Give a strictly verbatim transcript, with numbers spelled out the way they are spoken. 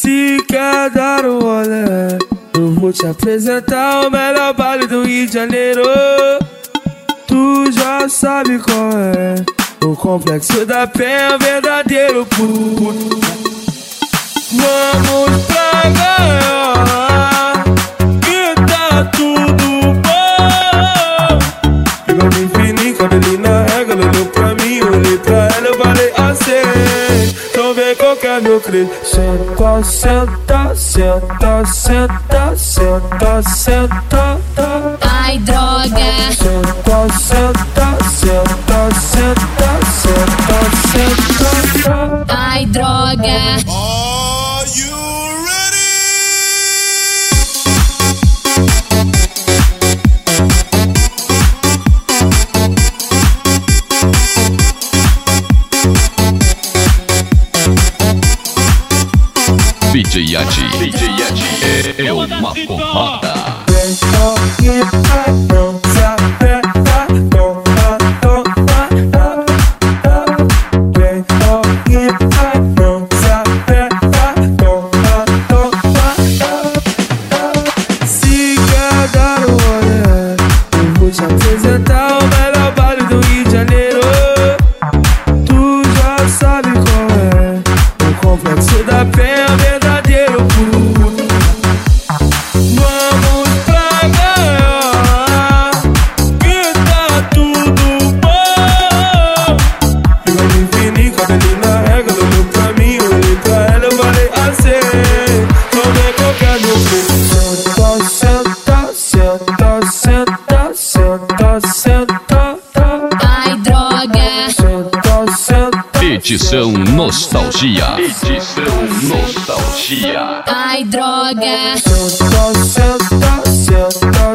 Se quer dar um rolê, eu vou te apresentar o melhor baile do Rio de Janeiro. Tu já sabe qual é, o Complexo da Penha, verdadeiro puto. Vamos pra gaiola, que tá tudo bom. Igual bem fininho, quando ele na regra, ela olhou pra mim, eu olhei pra ela, eu falei assim: então vem qualquer meu creio. Senta, senta, senta, senta, senta, senta. Ai, droga. Senta, senta, senta, senta, senta, senta. Ai, droga. Are you ready? D J Yati, D J Yati é, é uma porrada. Vem aqui pra não se apertar, toma, toma. Vem aqui pra não se apertar, toma, toma. Se quer dar um rolê, eu vou te apresentar o melhor baile do Rio de Janeiro. Tu já sabe qual é, o Complexo da Penha, verdadeiro puto. Vamos pra gaiola, que tá tudo bom. Igual bem fininho, quando ele na regra, ela olhou pra mim, eu olhei pra ela, eu falei assim: então vem qualquer meu filho. Senta, senta, senta, senta, senta. Ai, droga. Senta, senta. Edição Nostalgia. Edição Nostalgia. Ai, droga. Senta, senta, senta,